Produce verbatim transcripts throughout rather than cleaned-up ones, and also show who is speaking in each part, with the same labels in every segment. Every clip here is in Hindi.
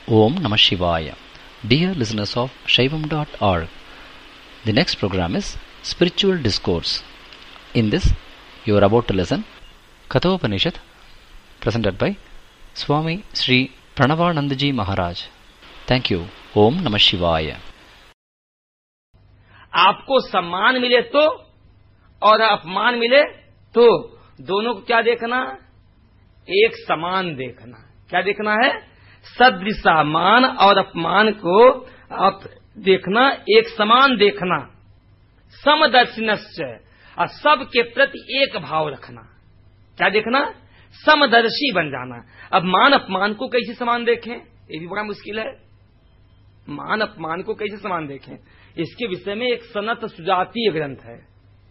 Speaker 1: Om Namah Shivaya. Dear listeners of Shaivam dot org, the next program is Spiritual Discourse. In this, you are about to listen Kathopanishad, presented by Swami Sri Pranavanandaji Maharaj. Thank you. Om Namah Shivaya.
Speaker 2: आपको सम्मान मिले तो और अपमान मिले तो दोनों को क्या देखना? एक समान देखना। क्या देखना है? सदृशा मान और अपमान को आप देखना, एक समान देखना। समदर्शिनश्च, और सबके प्रति एक भाव रखना। क्या देखना? समदर्शी बन जाना। अब मान अपमान को कैसे समान देखें, ये भी बड़ा मुश्किल है। मान अपमान को कैसे समान देखें, इसके विषय में एक सनत सुजातीय ग्रंथ है,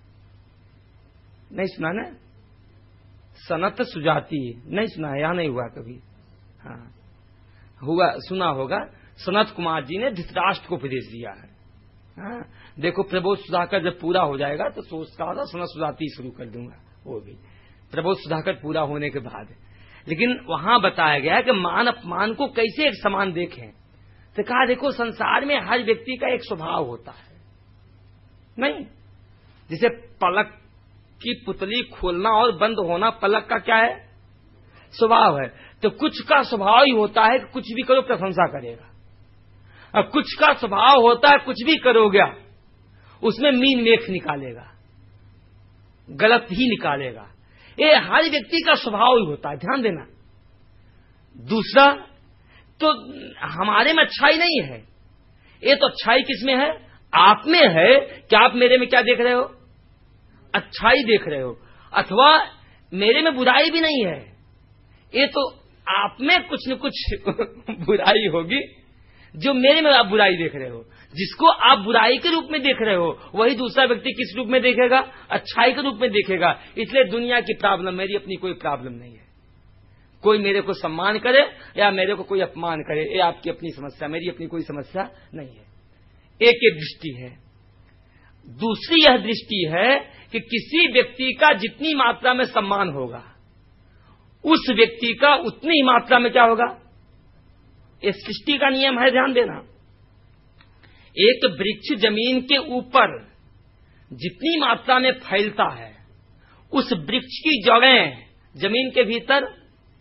Speaker 2: नहीं सुना ना? सनत सुजातीय नहीं सुना है, यहां नहीं हुआ कभी। हाँ हुआ, सुना होगा। सनत कुमार जी ने धृतराष्ट्र को उपदेश दिया है। हाँ, देखो प्रबोध सुधाकर जब पूरा हो जाएगा तो सोचता था सनत सुजातीय शुरू कर दूंगा, वो भी प्रबोध सुधाकर पूरा होने के बाद। लेकिन वहां बताया गया कि मान अपमान को कैसे एक समान देखें। तो कहा देखो संसार में हर व्यक्ति का एक स्वभाव होता है, नहीं? जैसे पलक की पुतली खोलना और बंद होना पलक का क्या है? स्वभाव है। तो कुछ का स्वभाव ही होता है कि कुछ भी करो प्रशंसा करेगा, और कुछ का स्वभाव होता है कुछ भी करोगे उसमें मीन मेख निकालेगा, गलत ही निकालेगा। ये हर व्यक्ति का स्वभाव ही होता है, ध्यान देना। दूसरा, तो हमारे में अच्छाई नहीं है, ये तो अच्छाई किसमें है? आप में है। क्या आप मेरे में क्या देख रहे हो? अच्छाई देख रहे हो। अथवा मेरे में बुराई भी नहीं है, ये तो आप में कुछ न कुछ बुराई होगी जो मेरे में आप बुराई देख रहे हो। जिसको आप बुराई के रूप में देख रहे हो वही दूसरा व्यक्ति किस रूप में देखेगा? अच्छाई के रूप में देखेगा। इसलिए दुनिया की प्रॉब्लम, मेरी अपनी कोई प्रॉब्लम नहीं है। कोई मेरे को सम्मान करे या मेरे को कोई अपमान करे, ये आपकी अपनी समस्या, मेरी अपनी कोई समस्या नहीं है। एक एक दृष्टि है। दूसरी यह दृष्टि है कि किसी व्यक्ति का जितनी मात्रा में सम्मान होगा उस व्यक्ति का उतनी ही मात्रा में क्या होगा? ये सृष्टि का नियम है, ध्यान देना। एक वृक्ष जमीन के ऊपर जितनी मात्रा में फैलता है उस वृक्ष की जड़ें जमीन के भीतर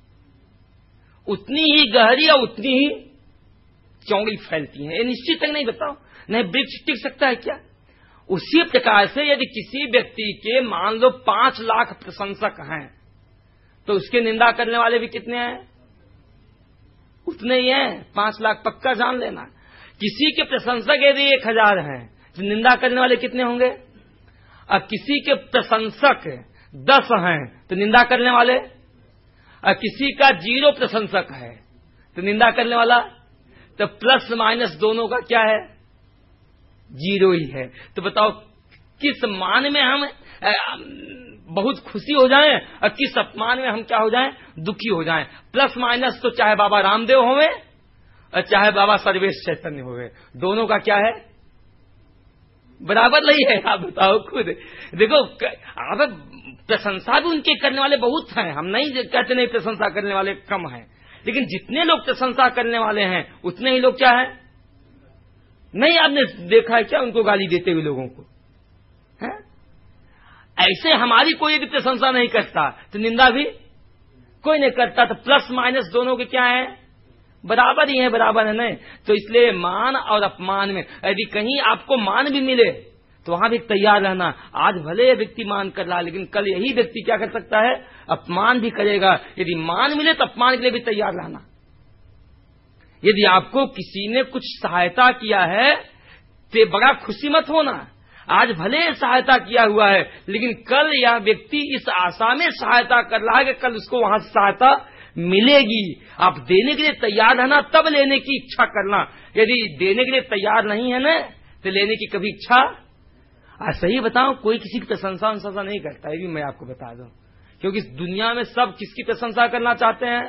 Speaker 2: उतनी ही गहरी और उतनी ही चौड़ी फैलती हैं। ये निश्चित तक नहीं बताओ, नहीं वृक्ष टिक सकता है क्या? उसी प्रकार से यदि किसी व्यक्ति के मान लो पांच लाख प्रशंसक हैं तो उसके निंदा करने वाले भी कितने हैं? उतने ही हैं, पांच लाख पक्का जान लेना। किसी के प्रशंसक यदि एक हजार हैं तो निंदा करने वाले कितने होंगे? और किसी के प्रशंसक दस हैं तो निंदा करने वाले, और किसी का जीरो प्रशंसक है तो निंदा करने वाला, तो प्लस माइनस दोनों का क्या है? जीरो ही है। तो बताओ किस मान में हम बहुत खुशी हो जाएं और किस अपमान में हम क्या हो जाएं? दुखी हो जाएं। प्लस माइनस तो चाहे बाबा रामदेव होवे और चाहे बाबा सर्वेश चैतन्य होवे, दोनों का क्या है? बराबर नहीं है। आप बताओ खुद। देखो अब प्रशंसा भी उनके करने वाले बहुत हैं, हम नहीं कहते नहीं प्रशंसा करने वाले कम हैं, लेकिन जितने लोग प्रशंसा करने वाले हैं उतने ही लोग क्या है? नहीं, आपने देखा है क्या उनको गाली देते हुए लोगों को? है? ऐसे हमारी कोई यदि प्रशंसा नहीं करता तो निंदा भी कोई नहीं करता। तो प्लस माइनस दोनों के क्या है? बराबर ही है, बराबर है। नहीं तो इसलिए मान और अपमान में यदि कहीं आपको मान भी मिले तो वहां भी तैयार रहना। आज भले व्यक्ति मान कर रहा, लेकिन कल यही व्यक्ति क्या कर सकता है? अपमान भी करेगा। यदि मान मिले तो अपमान के लिए भी तैयार रहना। यदि आपको किसी ने कुछ सहायता किया है तो बड़ा खुशी मत होना। आज भले सहायता किया हुआ है, लेकिन कल यह व्यक्ति इस आशा में सहायता कर रहा है कि कल उसको वहां से सहायता मिलेगी। आप देने के लिए तैयार रहना, तब लेने की इच्छा करना। यदि देने के लिए तैयार नहीं है ना तो लेने की कभी इच्छा। आज सही बताऊं, कोई किसी की प्रशंसा वंशंसा नहीं करता, ये भी मैं आपको बता दूं। क्योंकि दुनिया में सब किसकी प्रशंसा करना चाहते हैं?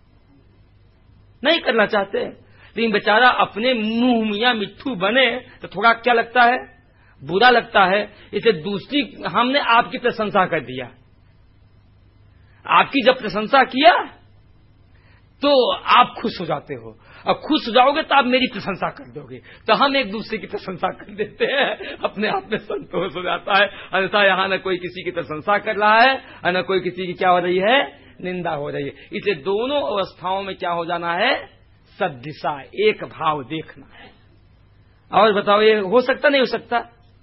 Speaker 2: नहीं करना चाहते। लेकिन बेचारा अपने मुंह मियां मिट्ठू बने तो थोड़ा क्या लगता है? बुरा लगता है। इसे दूसरी, हमने आपकी प्रशंसा कर दिया, आपकी जब प्रशंसा किया तो आप खुश हो जाते हो। अब खुश हो जाओगे तो आप मेरी प्रशंसा कर दोगे, तो हम एक दूसरे की प्रशंसा कर देते हैं, अपने आप में संतोष हो जाता है। अन्यथा यहाँ न कोई किसी की प्रशंसा कर रहा है और न कोई किसी की क्या हो रही है, निंदा हो रही है। इसलिए दोनों अवस्थाओं में क्या हो जाना है, सद्दिशा, एक भाव देखना है। और बताओ ये हो सकता नहीं हो सकता?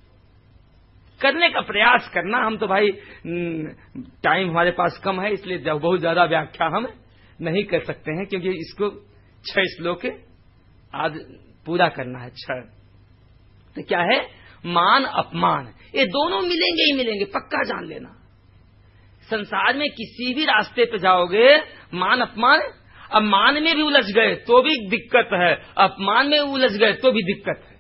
Speaker 2: करने का प्रयास करना। हम तो भाई टाइम हमारे पास कम है, इसलिए बहुत ज्यादा व्याख्या हम नहीं कर सकते हैं, क्योंकि इसको छह श्लोक आज पूरा करना है। छह तो क्या है, मान अपमान, ये दोनों मिलेंगे ही मिलेंगे, पक्का जान लेना। संसार में किसी भी रास्ते पे जाओगे, मान अपमान, अब मान में भी उलझ गए तो भी दिक्कत है, अपमान में उलझ गए तो भी दिक्कत है,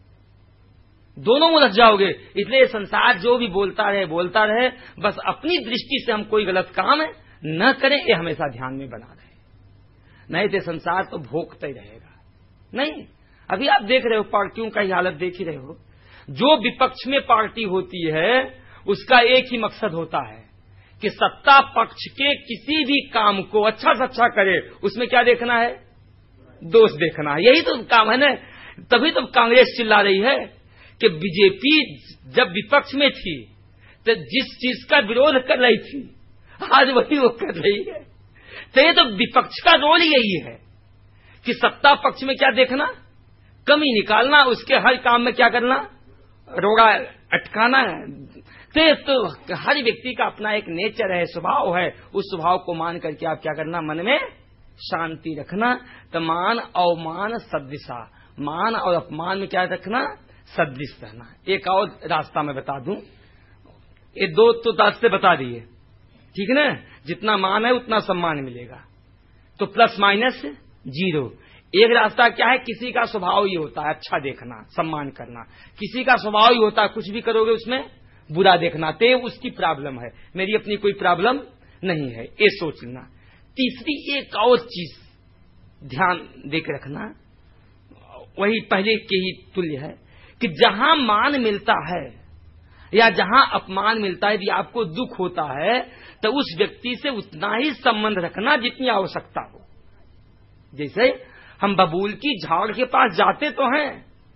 Speaker 2: दोनों उलझ जाओगे। इसलिए संसार जो भी बोलता रहे बोलता रहे, बस अपनी दृष्टि से हम कोई गलत काम न करें, ये हमेशा ध्यान में बना रहे, नहीं तो संसार तो भोगता ही रहेगा। नहीं, अभी आप देख रहे हो पार्टियों का ही हालत देख ही रहे हो। जो विपक्ष में पार्टी होती है उसका एक ही मकसद होता है कि सत्ता पक्ष के किसी भी काम को अच्छा से अच्छा करे, उसमें क्या देखना है, दोष देखना है। यही तो काम है ना। तभी तो कांग्रेस चिल्ला रही है कि बीजेपी जब विपक्ष में थी तो जिस चीज का विरोध कर रही थी आज वही वो कर रही है। तो ये तो विपक्ष का रोल यही है कि सत्ता पक्ष में क्या देखना, कमी निकालना, उसके हर काम में क्या करना, रोड़ा अटकाना है। तो, तो हर व्यक्ति का अपना एक नेचर है, स्वभाव है, उस स्वभाव को मान करके आप क्या करना, मन में शांति रखना। तो मान अवमान सदृशा, मान और अपमान में क्या रखना, सदृश रहना। एक और रास्ता मैं बता दूं, ये दो तो रास्ते बता दिए, ठीक है ना। जितना मान है उतना सम्मान मिलेगा, तो प्लस माइनस जीरो। एक रास्ता क्या है, किसी का स्वभाव ही होता है अच्छा देखना, सम्मान करना, किसी का स्वभाव ही होता है कुछ भी करोगे उसमें बुरा देखना, तो उसकी प्रॉब्लम है, मेरी अपनी कोई प्रॉब्लम नहीं है, ये सोच लेना। तीसरी एक और चीज ध्यान देकर रखना, वही पहले के ही तुल्य है कि जहां मान मिलता है या जहां अपमान मिलता है, यदि आपको दुख होता है तो उस व्यक्ति से उतना ही संबंध रखना जितनी आवश्यकता हो। जैसे हम बबूल की झाड़ के पास जाते तो हैं,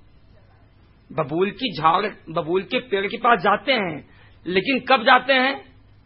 Speaker 2: बबूल की झाड़, बबूल के पेड़ के पास जाते हैं, लेकिन कब जाते हैं,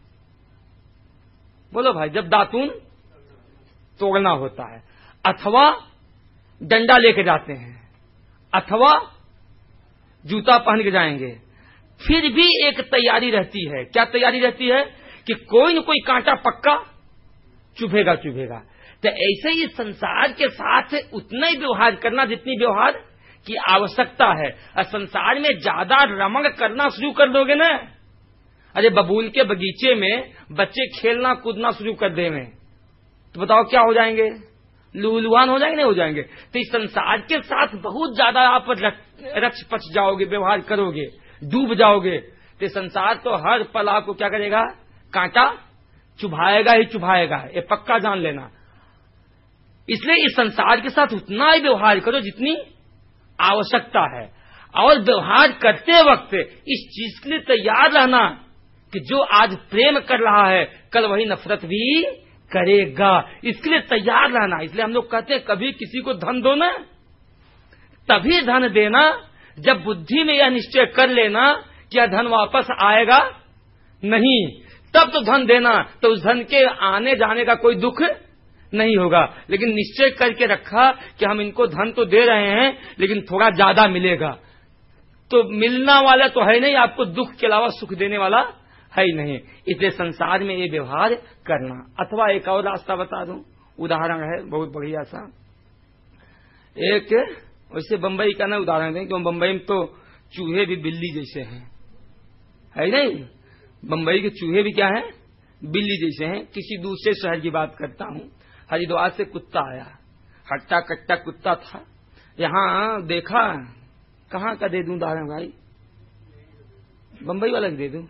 Speaker 2: बोलो भाई, जब दातून तोड़ना होता है, अथवा डंडा लेके जाते हैं, अथवा जूता पहन के जाएंगे। फिर भी एक तैयारी रहती है, क्या तैयारी रहती है कि कोई न कोई कांटा पक्का चुभेगा चुभेगा। तो ऐसे ही संसार के साथ उतना ही व्यवहार करना जितनी व्यवहार की आवश्यकता है। और संसार में ज्यादा रमण करना शुरू कर दोगे ना, अरे बबूल के बगीचे में बच्चे खेलना कूदना शुरू कर देंगे तो बताओ क्या हो जाएंगे, लूलुहान हो जाएंगे, नहीं हो जाएंगे। तो इस संसार के साथ बहुत ज्यादा आप रच पच जाओगे, व्यवहार करोगे, डूब जाओगे, तो संसार तो हर पल आपको क्या करेगा, कांटा चुभाएगा ही चुभाएगा, ये पक्का जान लेना। इसलिए इस संसार के साथ उतना ही व्यवहार करो जितनी आवश्यकता है, और व्यवहार करते वक्त इस चीज के लिए तैयार रहना कि जो आज प्रेम कर रहा है कल वही नफरत भी करेगा, इसके लिए तैयार रहना। इसलिए हम लोग कहते हैं कभी किसी को धन दो ना, तभी धन देना जब बुद्धि में यह निश्चय कर लेना कि यह धन वापस आएगा नहीं, तब तो धन देना, तो उस धन के आने जाने का कोई दुख नहीं होगा। लेकिन निश्चय करके रखा कि हम इनको धन तो दे रहे हैं लेकिन थोड़ा ज्यादा मिलेगा, तो मिलना वाला तो है नहीं, आपको दुख के अलावा सुख देने वाला है ही नहीं। इसलिए संसार में ये व्यवहार करना। अथवा एक और रास्ता बता दूं, उदाहरण है बहुत बढ़िया सा। एक वैसे बंबई का ना उदाहरण दें, क्योंकि बंबई में तो चूहे भी बिल्ली जैसे हैं, है नहीं, बंबई के चूहे भी क्या हैं, बिल्ली जैसे हैं। किसी दूसरे शहर की बात करता हूं, हरिद्वार से कुत्ता आया, हट्टा कट्टा कुत्ता था, यहां देखा, कहां का दे दूं उदाहरण भाई, बंबई वाला दे दूं।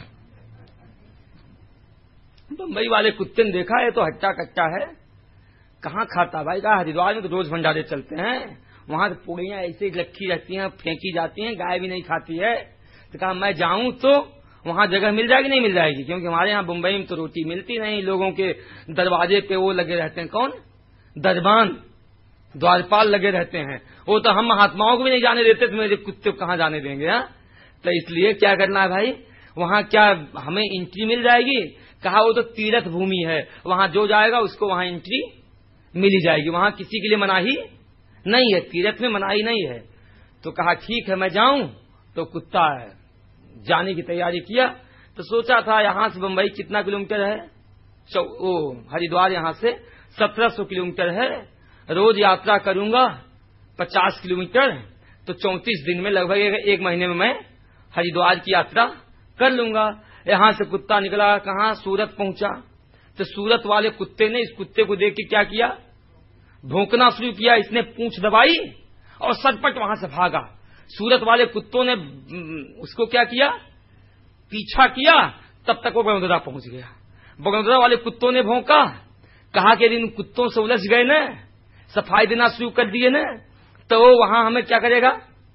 Speaker 2: बंबई वाले कुत्ते ने देखा है तो हट्टा कट्टा है, कहां खाता भाई, कहा हरिद्वार में तो रोज भंडारे चलते हैं, वहां तो पूड़ियां ऐसे रखी रहती हैं, फेंकी जाती हैं, गाय भी नहीं खाती है। तो कहा मैं जाऊं तो वहां जगह मिल जाएगी, नहीं मिल जाएगी, क्योंकि हमारे यहाँ मुंबई में तो रोटी मिलती नहीं, लोगों के दरवाजे पे वो लगे रहते हैं, कौन, दरबान द्वारपाल लगे रहते हैं, वो तो हम महात्माओं को भी नहीं जाने देते, तो मेरे कुत्ते को कहां जाने देंगे। हा? तो इसलिए क्या करना है भाई, वहां क्या हमें एंट्री मिल जाएगी? कहा वो तो तीर्थ भूमि है, वहां जो जाएगा उसको वहां एंट्री मिल ही जाएगी, वहां किसी के लिए मनाही नहीं है, तीर्थ में मनाही नहीं है। तो कहा ठीक है मैं जाऊं। तो कुत्ता है जाने की तैयारी किया। तो सोचा था यहां से बंबई कितना किलोमीटर है, ओ हरिद्वार यहां से सत्रह सौ किलोमीटर है, रोज यात्रा करूंगा पचास किलोमीटर, तो चौंतीस दिन में लगभग एक महीने में मैं हरिद्वार की यात्रा कर लूंगा। यहां से कुत्ता निकला, कहां सूरत पहुंचा। तो सूरत वाले कुत्ते ने इस कुत्ते को देख के क्या किया, भौंकना शुरू किया। इसने पूंछ दबाई और सरपट वहां से भागा। सूरत वाले कुत्तों ने उसको क्या किया, पीछा किया। तब तक वो बड़ौदा पहुंच गया। बड़ौदा वाले कुत्तों ने भौंका, कहा कि इन कुत्तों से उलझ गए न, सफाई देना शुरू कर दिए न, तो वहां हमें क्या करेगा,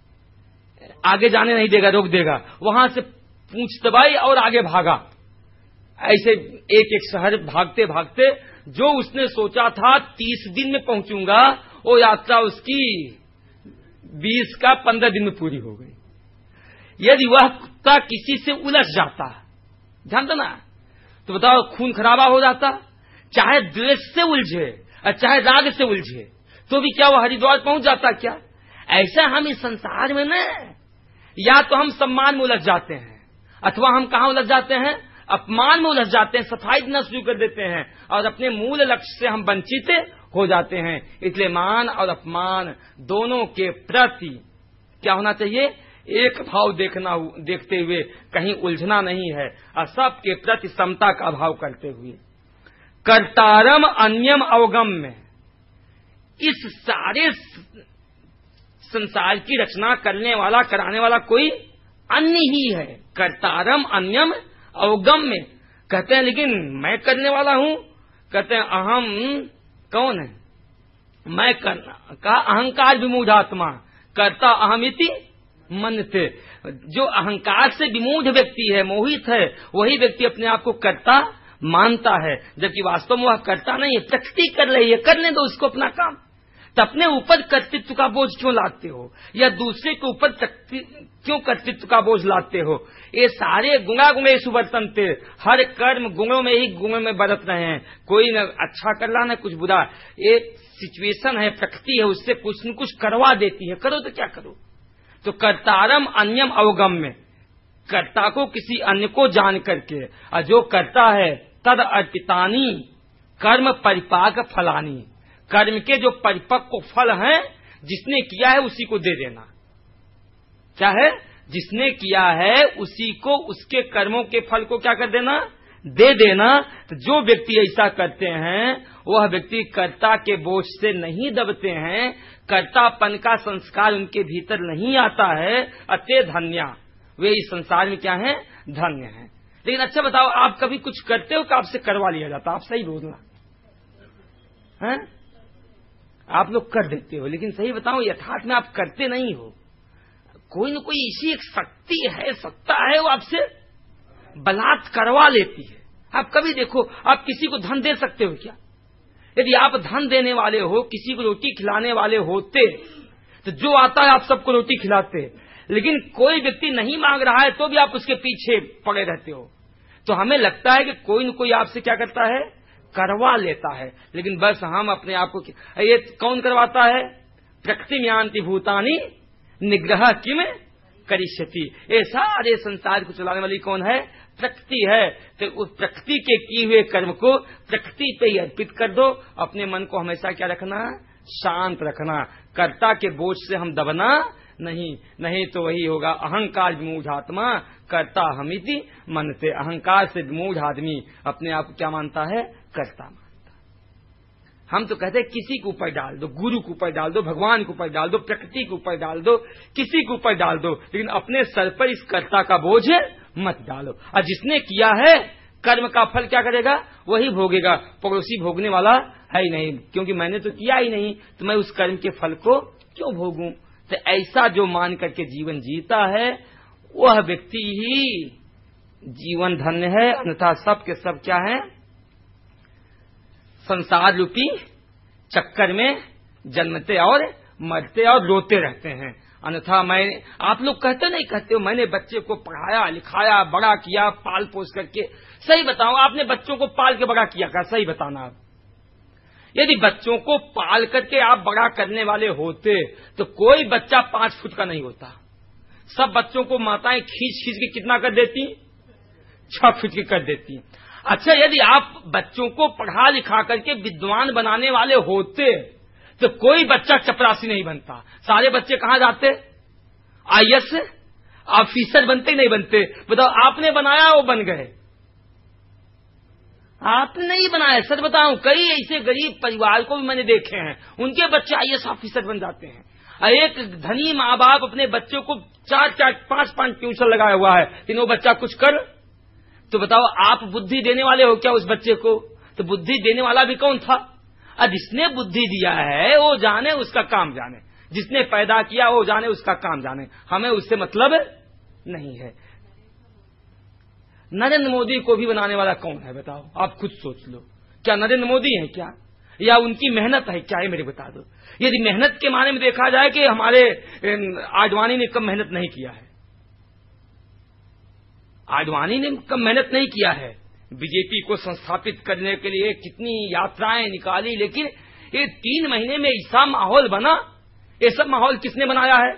Speaker 2: आगे जाने नहीं देगा, रोक देगा। वहां से पूंछ दबाई और आगे भागा। ऐसे एक एक शहर भागते भागते जो उसने सोचा था तीस दिन में पहुंचूंगा, वो यात्रा उसकी बीस का पंद्रह दिन में पूरी हो गई। यदि वह कुत्ता किसी से उलझ जाता, जानता ना, तो बताओ खून खराबा हो जाता। चाहे द्वेष से उलझे और चाहे राग से उलझे, तो भी क्या वह हरिद्वार पहुंच जाता क्या? ऐसा हम इस संसार में न, या तो हम सम्मान में उलझ जाते हैं, अथवा हम कहां उलझ जाते हैं, अपमान में उलझ जाते हैं, सफाई देना शुरू कर देते हैं और अपने मूल लक्ष्य से हम वंचित हो जाते हैं। इसलिए मान और अपमान दोनों के प्रति क्या होना चाहिए, एक भाव देखना, देखते हुए कहीं उलझना नहीं है, और सबके प्रति समता का भाव करते हुए। कर्तारम अन्यम अवगम में, इस सारे संसार की रचना करने वाला कराने वाला कोई अन्य ही है। कर्तारम अन्यम अवगम में कहते हैं, लेकिन मैं करने वाला हूं। कहते हैं अहम कौन है, मैं करना का अहंकार विमूढ़ आत्मा करता अहमिति मनते। जो अहंकार से विमूढ़ व्यक्ति है, मोहित है, वही व्यक्ति अपने आप को कर्ता मानता है, जबकि वास्तव में वह कर्ता नहीं है। प्रकृति कर रही है, करने दो उसको अपना काम। तो अपने ऊपर कर्तृत्व का बोझ क्यों लाते हो, या दूसरे के ऊपर क्यों कर्तृत्व का बोझ लाते हो? ये सारे गुणा गुणे सुवर्तनते, हर कर्म गुणों में ही गुणों में बरत रहे हैं। कोई न अच्छा कर रहा न कुछ बुरा। ये सिचुएशन है, प्रकृति है, उससे कुछ न कुछ करवा देती है, करो तो क्या करो। तो कर्तारम अन्यम अवगम में, कर्ता को किसी अन्य को जान करके, और जो करता है तद अर्पितानी कर्म परिपाक फलानी, कर्म के जो परिपक्व फल हैं जिसने किया है उसी को दे देना। क्या है, जिसने किया है उसी को उसके कर्मों के फल को क्या कर देना, दे देना। तो जो व्यक्ति ऐसा करते हैं वह व्यक्ति कर्ता के बोझ से नहीं दबते हैं, कर्तापन का संस्कार उनके भीतर नहीं आता है। अतः धन्या, वे इस संसार में क्या है, धन्य है। लेकिन अच्छा बताओ, आप कभी कुछ करते हो कि आपसे करवा लिया जाता? आप सही बोलना है, आप लोग कर देते हो, लेकिन सही बताओ यथार्थ में आप करते नहीं हो। कोई न कोई ऐसी एक शक्ति है, सत्ता है, वो आपसे बलात् करवा लेती है। आप कभी देखो, आप किसी को धन दे सकते हो क्या? यदि आप धन देने वाले हो, किसी को रोटी खिलाने वाले होते, तो जो आता है आप सबको रोटी खिलाते। लेकिन कोई व्यक्ति नहीं मांग रहा है तो भी आप उसके पीछे पड़े रहते हो। तो हमें लगता है कि कोई न कोई आपसे क्या करता है, करवा लेता है। लेकिन बस हम अपने आप को, ये कौन करवाता है? प्रकृति में यान्ति भूतानि निग्रह किम करिष्यति। ये सारे संसार को चलाने वाली कौन है? प्रकृति है। तो उस प्रकृति के किए हुए कर्म को प्रकृति पे ही अर्पित कर दो। अपने मन को हमेशा क्या रखना, शांत रखना। कर्ता के बोझ से हम दबना नहीं, नहीं तो वही होगा अहंकार विमूढ़ आत्मा कर्ता हमिति मनते। अहंकार से विमूढ़ आदमी अपने आप को क्या मानता है, कर्ता मानता। हम तो कहते हैं किसी के ऊपर डाल दो, गुरु के ऊपर डाल दो, भगवान के ऊपर डाल दो, प्रकृति के ऊपर डाल दो, किसी के ऊपर डाल दो, लेकिन अपने सर पर इस कर्ता का बोझ मत डालो। और जिसने किया है कर्म का फल क्या करेगा, वही भोगेगा। पड़ोसी भोगने वाला है ही नहीं, क्योंकि मैंने तो किया ही नहीं, तो मैं उस कर्म के फल को क्यों भोगूं। तो ऐसा जो मान करके जीवन जीता है वह व्यक्ति ही जीवन धन्य है। अन्यथा सब के सब क्या है, संसार रूपी चक्कर में जन्मते और मरते और रोते रहते हैं। अन्यथा मैं, आप लोग कहते नहीं कहते हो मैंने बच्चे को पढ़ाया लिखाया बड़ा किया पाल पोस करके। सही बताओ, आपने बच्चों को पाल के बड़ा किया क्या? सही बताना आप। यदि बच्चों को पाल करके आप बड़ा करने वाले होते तो कोई बच्चा पांच फुट का नहीं होता। सब बच्चों को माताएं खींच खींच के कितना कर देती? छह फुट की कर देती। अच्छा, यदि आप बच्चों को पढ़ा लिखा करके विद्वान बनाने वाले होते तो कोई बच्चा चपरासी नहीं बनता। सारे बच्चे कहां जाते? आई ए एस ऑफिसर बनते नहीं बनते? बताओ, आपने बनाया वो बन गए, आपने नहीं बनाया। सच बताऊं, कई ऐसे गरीब परिवार को भी मैंने देखे हैं, उनके बच्चे आई ए एस ऑफिसर बन जाते हैं। एक धनी माँ बाप अपने बच्चों को चार चार पांच पांच ट्यूशन लगाया हुआ है, लेकिन वो बच्चा कुछ कर, तो बताओ आप बुद्धि देने वाले हो क्या उस बच्चे को? तो बुद्धि देने वाला भी कौन था? अब जिसने बुद्धि दिया है वो जाने, उसका काम जाने। जिसने पैदा किया वो जाने, उसका काम जाने। हमें उससे मतलब नहीं है। नरेंद्र मोदी को भी बनाने वाला कौन है बताओ? आप खुद सोच लो। क्या नरेंद्र मोदी है क्या, या उनकी मेहनत है क्या? ये मेरे बता दो। यदि मेहनत के माने में देखा जाए कि हमारे आडवाणी ने कम मेहनत नहीं किया है, आडवाणी ने कम मेहनत नहीं किया है। बीजेपी को संस्थापित करने के लिए कितनी यात्राएं निकाली, लेकिन ये तीन महीने में ऐसा माहौल बना। ये सब माहौल किसने बनाया है?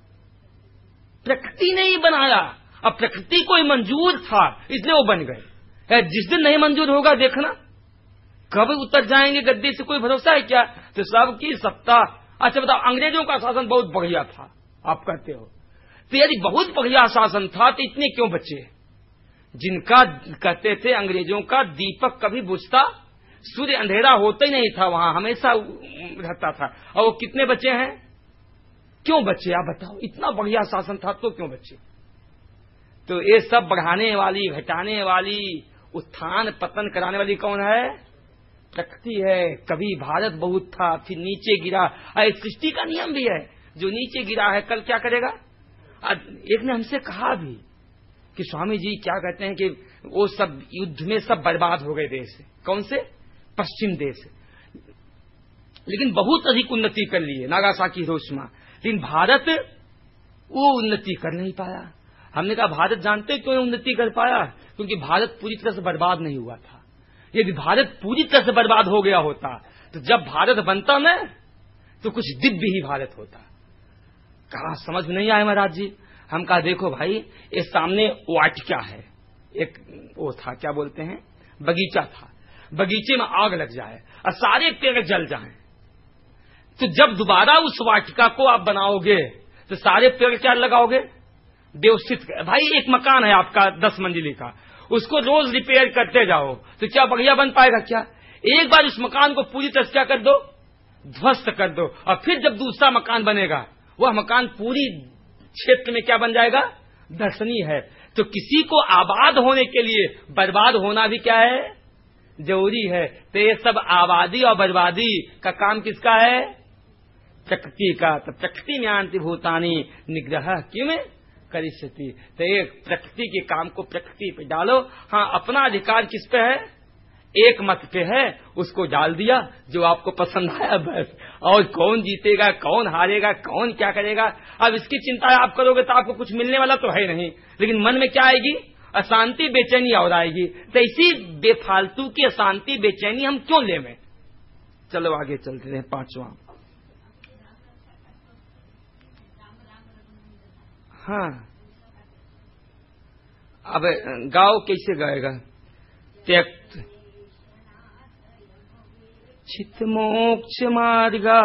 Speaker 2: प्रकृति ने ही बनाया। अब प्रकृति को ही मंजूर था इसलिए वो बन गए। जिस दिन नहीं मंजूर होगा देखना कब उतर जाएंगे गद्दे से, कोई भरोसा है क्या? तो सबकी सत्ता। अच्छा बताओ, अंग्रेजों का शासन बहुत बढ़िया था आप कहते हो, तो यदि बहुत बढ़िया शासन था तो इतने क्यों बचे? जिनका कहते थे अंग्रेजों का दीपक कभी बुझता, सूर्य अंधेरा होता ही नहीं था, वहां हमेशा रहता था। और वो कितने बचे हैं? क्यों बचे आप बताओ? इतना बढ़िया शासन था तो क्यों बचे? तो ये सब बढ़ाने वाली, घटाने वाली, उत्थान पतन कराने वाली कौन है? प्रकृति है। कभी भारत बहुत था, फिर नीचे गिरा। सृष्टि का नियम भी है, जो नीचे गिरा है कल क्या करेगा? एक ने हमसे कहा भी कि स्वामी जी क्या कहते हैं कि वो सब युद्ध में सब बर्बाद हो गए देश। कौन से? पश्चिम देश। लेकिन बहुत अधिक उन्नति कर लिए, नागासाकी हिरोशिमा। लेकिन भारत वो उन्नति कर नहीं पाया। हमने कहा भारत जानते क्यों उन्नति कर पाया? क्योंकि भारत पूरी तरह से बर्बाद नहीं हुआ था। यदि भारत पूरी तरह से बर्बाद हो गया होता तो जब भारत बनता न तो कुछ दिव्य ही भारत होता। कहा समझ में नहीं आया महाराज जी। हम कहा देखो भाई, ये सामने वाटिका है, एक वो था क्या बोलते हैं बगीचा था, बगीचे में आग लग जाए और सारे पेड़ जल जाएं, तो जब दोबारा उस वाटिका को आप बनाओगे तो सारे पेड़ क्या लगाओगे? व्यवस्थित। भाई एक मकान है आपका दस मंजिली का, उसको रोज रिपेयर करते जाओ तो क्या बढ़िया बन पाएगा क्या? एक बार उस मकान को पूरी तरह क्या कर दो? ध्वस्त कर दो। और फिर जब दूसरा मकान बनेगा वह मकान पूरी क्षेत्र में क्या बन जाएगा? दर्शनीय है। तो किसी को आबाद होने के लिए बर्बाद होना भी क्या है? जरूरी है। तो ये सब आबादी और बर्बादी का काम किसका है? प्रकृति का। तो प्रकृति में आंति भूतानी निग्रह किम करिष्यति। तो ये प्रकृति के काम को प्रकृति पे डालो। हाँ, अपना अधिकार किस पे है? एक मत पे है, उसको डाल दिया जो आपको पसंद आया बस। और कौन जीतेगा, कौन हारेगा, कौन क्या करेगा, अब इसकी चिंता आप करोगे तो आपको कुछ मिलने वाला तो है नहीं। लेकिन मन में क्या आएगी? अशांति, बेचैनी और आएगी। तो इसी बेफालतू की अशांति बेचैनी हम क्यों ले में? चलो आगे चलते हैं। पांचवा, हाँ, अब गाओ कैसे गाएगा? त्यक्त चित मोक्ष मार्गा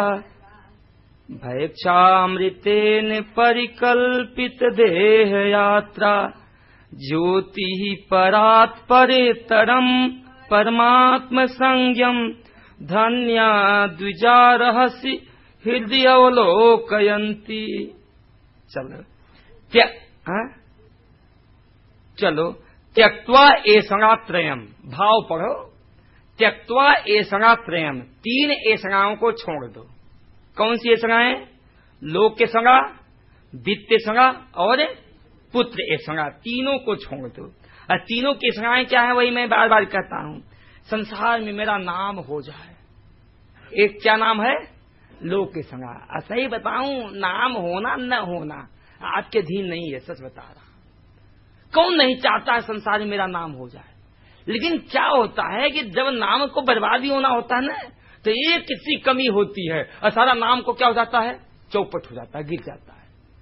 Speaker 2: भयक्षामृतेन परिकल्पित देह यात्रा ज्योति परात् परेतरम परमात्म संज्ञम धन्या द्विजा रहसि हृदय अवलोकयन्ति। चलो त्या हाँ? चलो त्यक्त्वा एषणात्रयम्, भाव पढ़ो। त्यक्त्वा एषणात्रयम्, तीन एषणाओं को छोड़ दो। कौन सी एषणाएं? लोक के संगा, वित्त संगा और पुत्र एषणा, तीनों को छोड़ दो। और तीनों की एषणाएं क्या है? वही मैं बार बार कहता हूं, संसार में मेरा नाम हो जाए, एक क्या नाम है? लोक संगा। सही बताऊं, नाम होना न होना आपके अधीन नहीं है, सच बता रहा। कौन नहीं चाहता है संसार में मेरा नाम हो जाए, लेकिन क्या होता है कि जब नाम को बर्बादी होना होता है ना, तो एक किसी कमी होती है और सारा नाम को क्या हो जाता है? चौपट हो जाता है, गिर जाता है।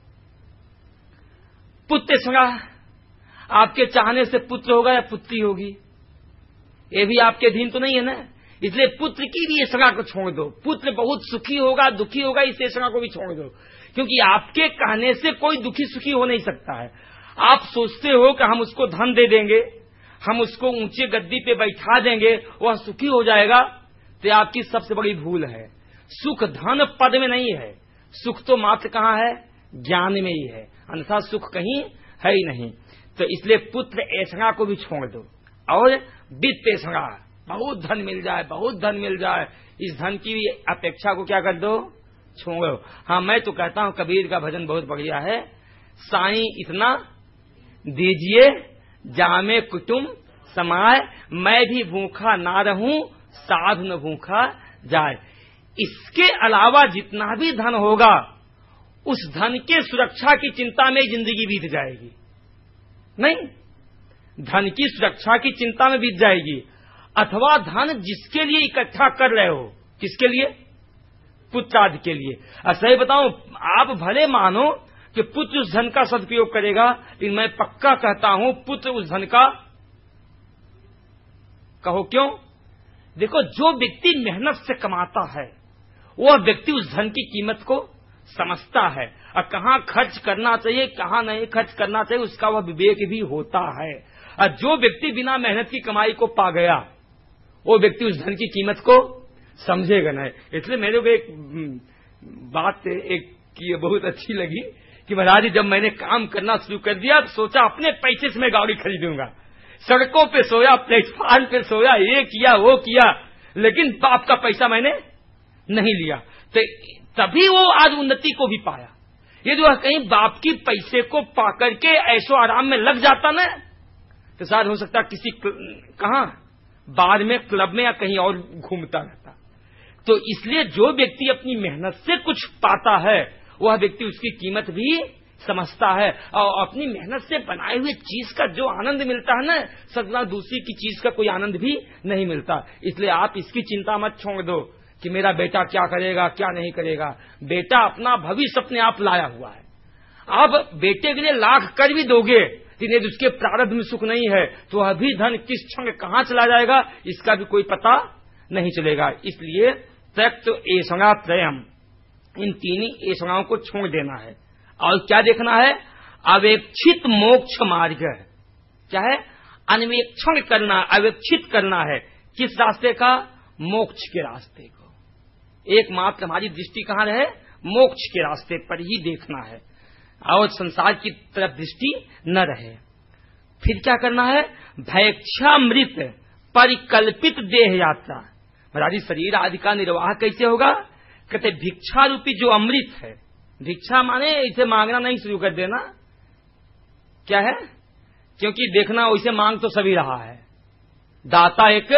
Speaker 2: पुत्र संगा, आपके चाहने से पुत्र होगा या पुत्री होगी, ये भी आपके अधीन तो नहीं है ना। इसलिए पुत्र की भी ये सगा को छोड़ दो। पुत्र बहुत सुखी होगा, दुखी होगा, इस सगा को भी छोड़ दो, क्योंकि आपके कहने से कोई दुखी सुखी हो नहीं सकता है। आप सोचते हो कि हम उसको धन दे देंगे, हम उसको ऊंचे गद्दी पे बैठा देंगे, वह सुखी हो जाएगा, तो आपकी सबसे बड़ी भूल है। सुख धन पद में नहीं है, सुख तो मात्र कहाँ है? ज्ञान में ही है, अन्यथा सुख कहीं है ही नहीं। तो इसलिए पुत्र ऐसा को भी छोड़ दो और वित्त ऐसा, बहुत धन मिल जाए, बहुत धन मिल जाए, इस धन की भी अपेक्षा को क्या कर दो? छोड़ो। हाँ, मैं तो कहता हूं कबीर का भजन बहुत बढ़िया है। साईं इतना दीजिए जामे कुटुम समाए, मैं भी भूखा ना रहूं साधु न भूखा जाए। इसके अलावा जितना भी धन होगा, उस धन के सुरक्षा की चिंता में जिंदगी बीत जाएगी। नहीं, धन की सुरक्षा की चिंता में बीत जाएगी। अथवा धन जिसके लिए इकट्ठा कर रहे हो, किसके लिए? पुत्रादि के लिए। सही बताऊं, आप भले मानो कि पुत्र उस धन का सदुपयोग करेगा, लेकिन मैं पक्का कहता हूं पुत्र उस धन का, कहो क्यों? देखो, जो व्यक्ति मेहनत से कमाता है वह व्यक्ति उस धन की कीमत को समझता है और कहां खर्च करना चाहिए, कहां नहीं खर्च करना चाहिए, उसका वह विवेक भी होता है। और जो व्यक्ति बिना मेहनत की कमाई को पा गया, वो व्यक्ति उस धन की कीमत को समझेगा नहीं। इसलिए मेरे को एक बात एक की बहुत अच्छी लगी कि महाराज, जब मैंने काम करना शुरू कर दिया, सोचा अपने पैसे से मैं गाड़ी खरीदूंगा। सड़कों पे सोया, प्लेटफॉर्म पे सोया, ये किया वो किया, लेकिन बाप का पैसा मैंने नहीं लिया। तो तभी वो आज उन्नति को भी पाया। ये जो कहीं बाप की पैसे को पाकर के ऐशो आराम में लग जाता ना, तो शायद हो सकता किसी कहां बार में, क्लब में या कहीं और घूमता रहता। तो इसलिए जो व्यक्ति अपनी मेहनत से कुछ पाता है, वह व्यक्ति उसकी कीमत भी समझता है और अपनी मेहनत से बनाए हुए चीज का जो आनंद मिलता है ना, सदना दूसरी की चीज का कोई आनंद भी नहीं मिलता। इसलिए आप इसकी चिंता मत छोड़ दो कि मेरा बेटा क्या करेगा क्या नहीं करेगा। बेटा अपना भविष्य अपने आप लाया हुआ है। अब बेटे के लिए लाख कर भी दोगे, लेकिन उसके प्रारब्ध में सुख नहीं है, तो वह भी धन किस क्षण कहां चला जाएगा, इसका भी कोई पता नहीं चलेगा। इसलिए त्यक्त एषणा त्रयम्, इन तीन एषणाओं को छोड़ देना है और क्या देखना है? अवेक्षित मोक्ष मार्ग। क्या है? अन्वेक्षण करना, अवेक्षित करना है। किस रास्ते का? मोक्ष के रास्ते को। एकमात्र हमारी दृष्टि कहां रहे? मोक्ष के रास्ते पर ही देखना है और संसार की तरफ दृष्टि न रहे। फिर क्या करना है? भैक्षामृत परिकल्पित देह यात्रा। महाराज, शरीर आदि का निर्वाह कैसे होगा? कहते भिक्षा रूपी जो अमृत है, भिक्षा माने इसे मांगना नहीं शुरू कर देना। क्या है? क्योंकि देखना वैसे मांग तो सभी रहा है, दाता एक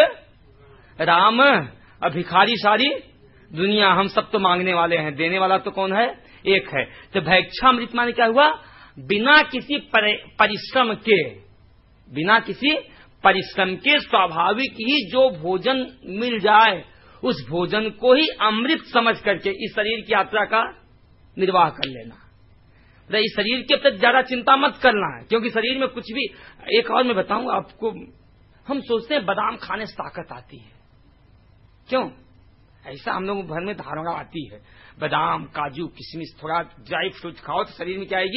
Speaker 2: राम और भिखारी सारी दुनिया, हम सब तो मांगने वाले हैं, देने वाला तो कौन है? एक है। तो भैक्षामृत माने क्या हुआ? बिना किसी परिश्रम के, बिना किसी परिश्रम के स्वाभाविक ही जो भोजन मिल जाए, उस भोजन को ही अमृत समझ करके इस शरीर की यात्रा का निर्वाह कर लेना। तो इस शरीर के प्रति ज्यादा चिंता मत करना है, क्योंकि शरीर में कुछ भी। एक और मैं बताऊं आपको, हम सोचते हैं बादाम खाने से ताकत आती है। क्यों? ऐसा हम लोग भर में धारणा आती है, बादाम काजू किशमिश थोड़ा ड्राई फ्रूट खाओ तो शरीर में क्या आएगी।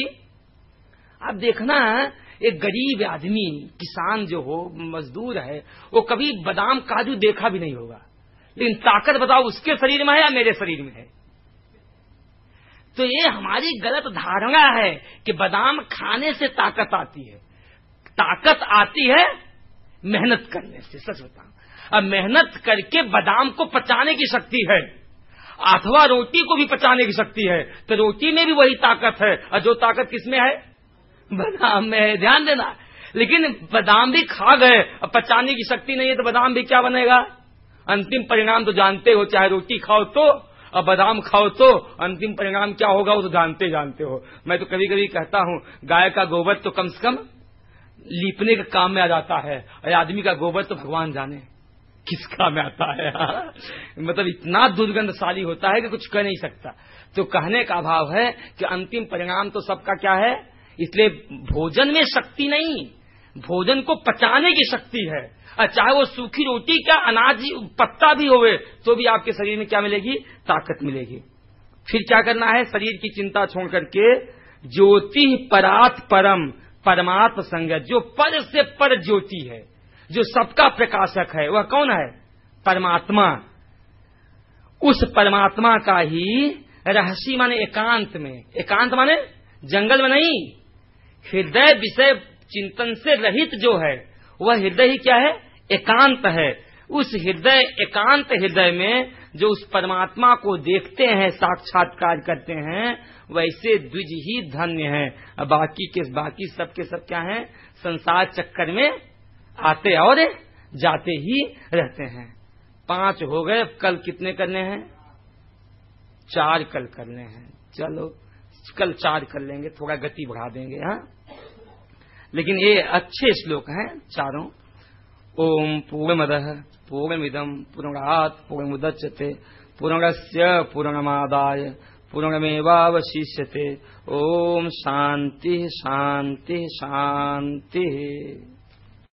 Speaker 2: आप देखना, एक गरीब आदमी किसान जो हो, मजदूर है, वो कभी बादाम काजू देखा भी नहीं होगा, लेकिन ताकत बताओ उसके शरीर में है या मेरे शरीर में है? तो ये हमारी गलत धारणा है कि बादाम खाने से ताकत आती है। ताकत आती है मेहनत करने से। सच बताऊं, अब मेहनत करके बादाम को पचाने की शक्ति है, अथवा रोटी को भी पचाने की शक्ति है, तो रोटी में भी वही ताकत है। और जो ताकत किसमें है? बादाम में है। ध्यान देना। लेकिन बादाम भी खा गए, अब पचाने की शक्ति नहीं है, तो बादाम भी क्या बनेगा? अंतिम परिणाम तो जानते हो, चाहे रोटी खाओ तो और बादाम खाओ तो अंतिम परिणाम क्या होगा वो तो जानते जानते हो। मैं तो कभी कभी कहता हूं गाय का गोबर तो कम से कम लीपने के काम में आ जाता है, और आदमी का गोबर तो भगवान जाने किस काम में आता है। मतलब इतना दुर्गंधशाली होता है कि कुछ कह नहीं सकता। तो कहने का भाव है कि अंतिम परिणाम तो सबका क्या है। इसलिए भोजन में शक्ति नहीं, भोजन को पचाने की शक्ति है। चाहे वो सूखी रोटी का अनाज पत्ता भी होवे तो भी आपके शरीर में क्या मिलेगी, ताकत मिलेगी। फिर क्या करना है, शरीर की चिंता छोड़ करके ज्योति परात परम, परमात्म संज्ञा, जो पर से पर ज्योति है, जो सबका प्रकाशक है, वह कौन है, परमात्मा। उस परमात्मा का ही रहस्य माने एकांत में, एकांत माने जंगल में नहीं, हृदय विषय चिंतन से रहित जो है वह हृदय ही क्या है, एकांत है। उस हृदय, एकांत हृदय में जो उस परमात्मा को देखते हैं, साक्षात्कार करते हैं, वैसे द्विज ही धन्य हैं। बाकी के बाकी सब के सब क्या हैं, संसार चक्कर में आते और जाते ही रहते हैं। पांच हो गए, कल कितने करने हैं, चार कल करने हैं। चलो कल चार कर लेंगे, थोड़ा गति बढ़ा देंगे। हाँ, लेकिन ये अच्छे श्लोक हैं चारों। ओम पूर्णमदः पूर्णमिदं पूर्णात् पूर्णमुदच्यते पूर्णस्य पूर्णमादाय पूर्णमेवावशिष्यते। ओम शांति शांति शांति।